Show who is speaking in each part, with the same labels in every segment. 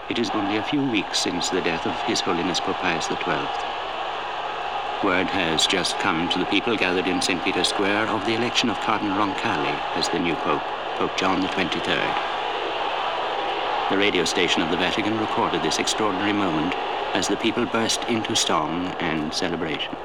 Speaker 1: It is only a few weeks since the death of His Holiness Pope Pius XII. Word has just come to the people gathered in St. Peter's Square of the election of Cardinal Roncalli as the new Pope, Pope John XXIII. The radio station of the Vatican recorded this extraordinary moment as the people burst into song and celebration.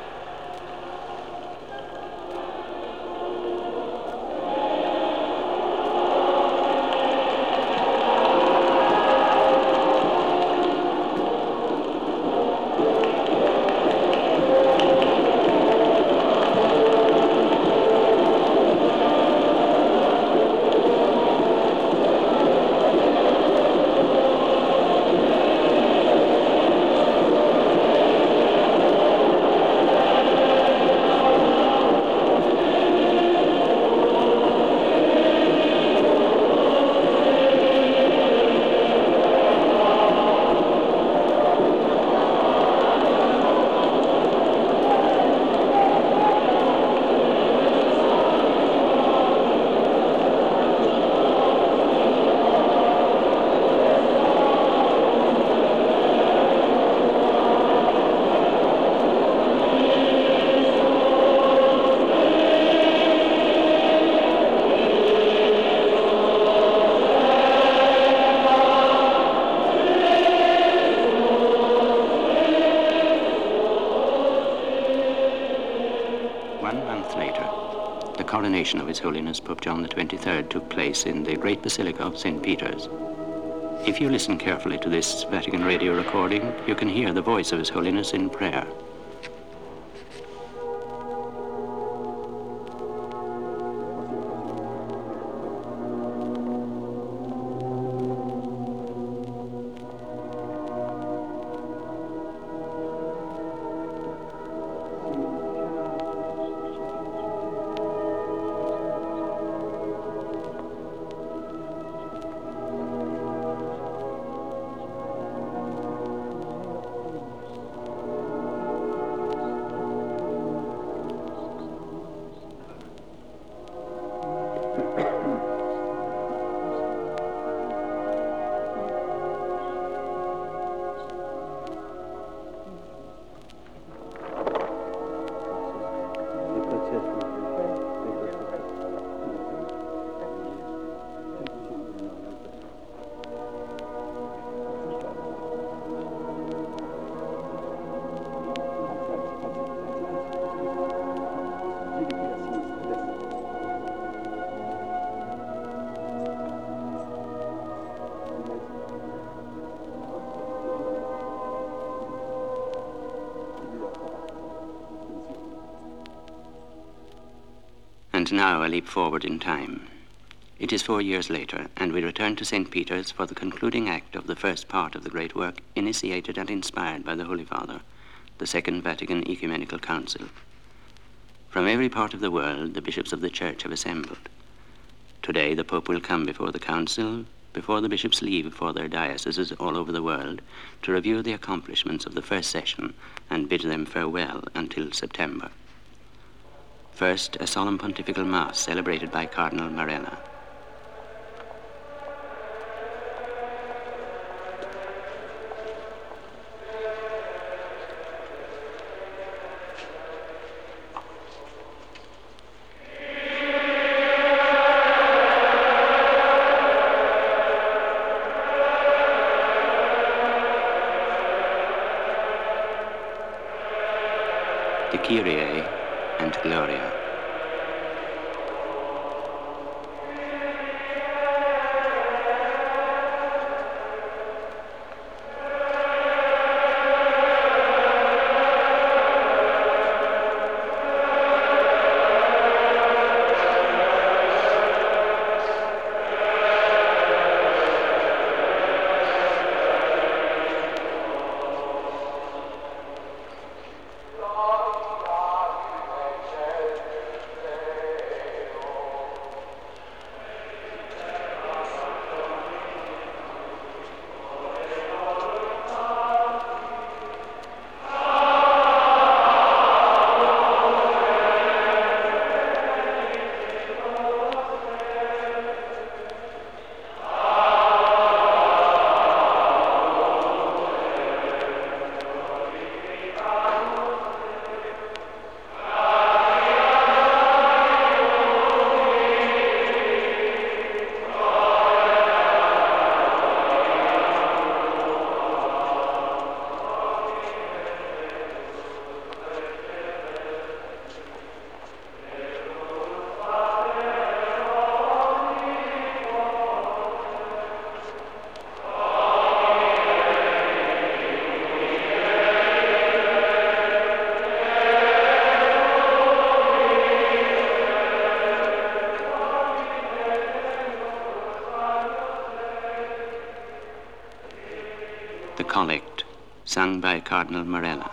Speaker 1: Of His Holiness Pope John XXIII took place in the Great Basilica of St. Peter's. If you listen carefully to this Vatican radio recording, you can hear the voice of His Holiness in prayer. And now a leap forward in time. It is 4 years later, and we return to St. Peter's for the concluding act of the first part of the great work initiated and inspired by the Holy Father, the Second Vatican Ecumenical Council. From every part of the world, the bishops of the Church have assembled. Today, the Pope will come before the Council, before the bishops leave for their dioceses all over the world, to review the accomplishments of the first session and bid them farewell until September. First, a solemn pontifical mass celebrated by Cardinal Marella. The Kyrie and Gloria. The Collect, sung by Cardinal Morella.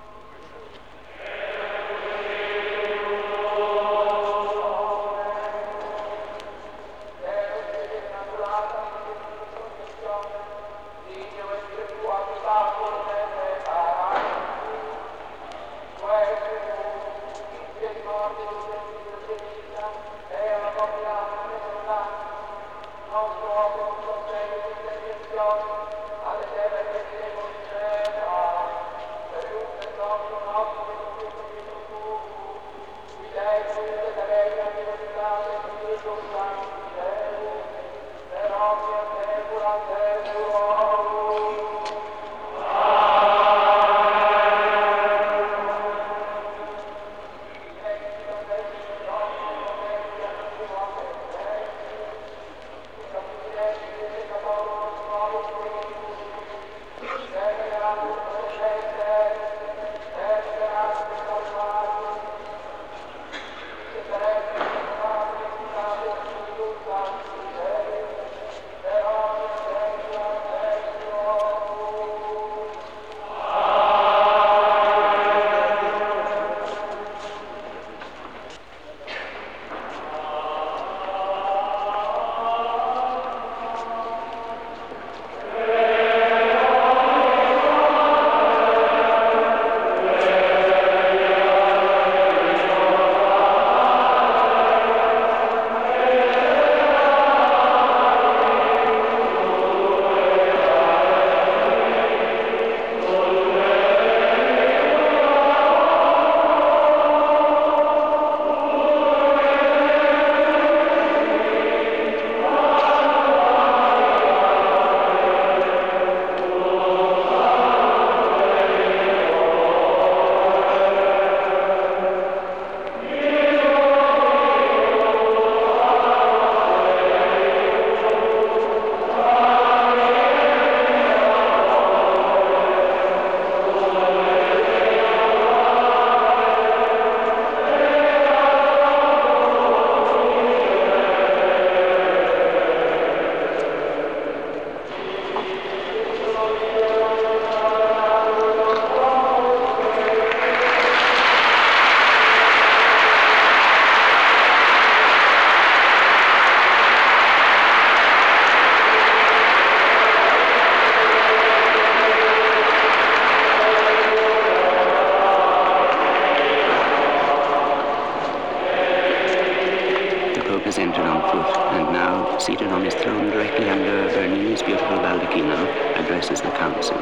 Speaker 1: Has entered on foot, and now, seated on his throne directly under Bernini's beautiful baldacchino, addresses the council.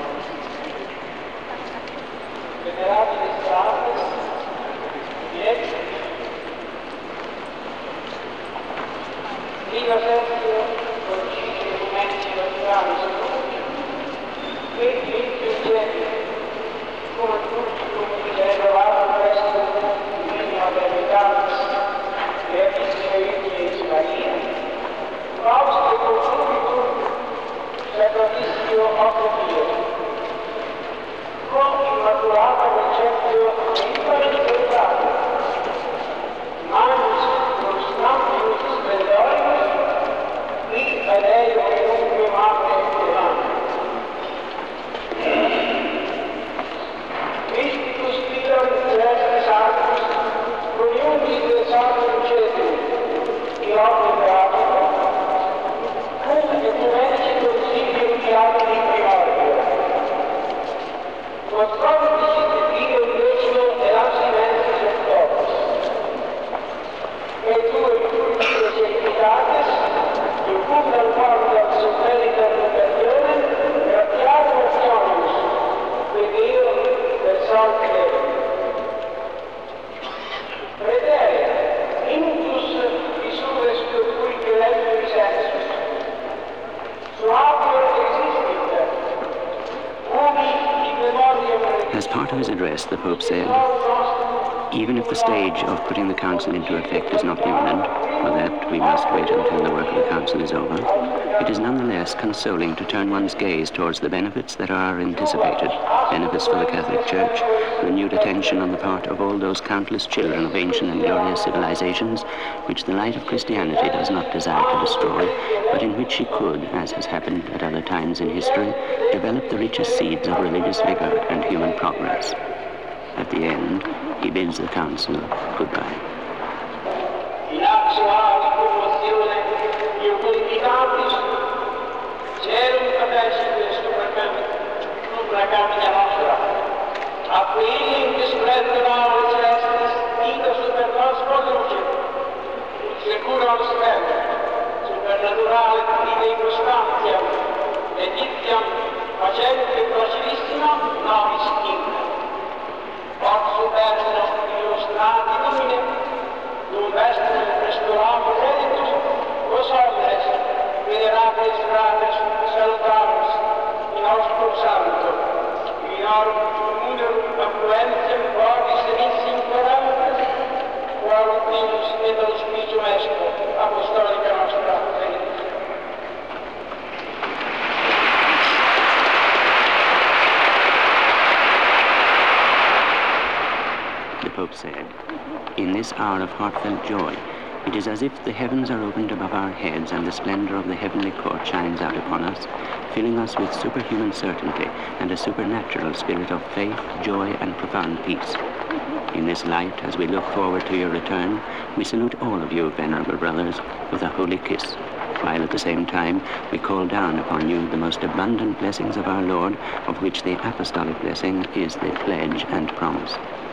Speaker 1: As part of his address, the Pope said, "Even if the stage of putting the council into effect is not imminent, for that we must wait until the work of the council is over, it is nonetheless consoling to turn one's gaze towards the benefits that are anticipated, benefits for the Catholic Church, renewed attention on the part of all those countless children of ancient and glorious civilizations which the light of Christianity does not desire to destroy, but in which she could, as has happened at other times in history, develop the richest seeds of religious vigor and human progress. At the end, he bids the council goodbye.
Speaker 2: Supernaturale di costanza, edictiam facente facilissima novis inter. Quod superno illustrati nomine, dum vestem restauramo creditus, vos omnes, venerables fratres, salutamus, in nostro santo, minorum numerum affluentiam vobis emissim parametres, quorum minus et auspicium est apostolica nostra fede.
Speaker 1: The Pope said, "In this hour of heartfelt joy, it is as if the heavens are opened above our heads and the splendor of the heavenly court shines out upon us, filling us with superhuman certainty and a supernatural spirit of faith, joy, and profound peace. In this light, as we look forward to your return, we salute all of you, venerable brothers, with a holy kiss, while at the same time we call down upon you the most abundant blessings of our Lord, of which the apostolic blessing is the pledge and promise.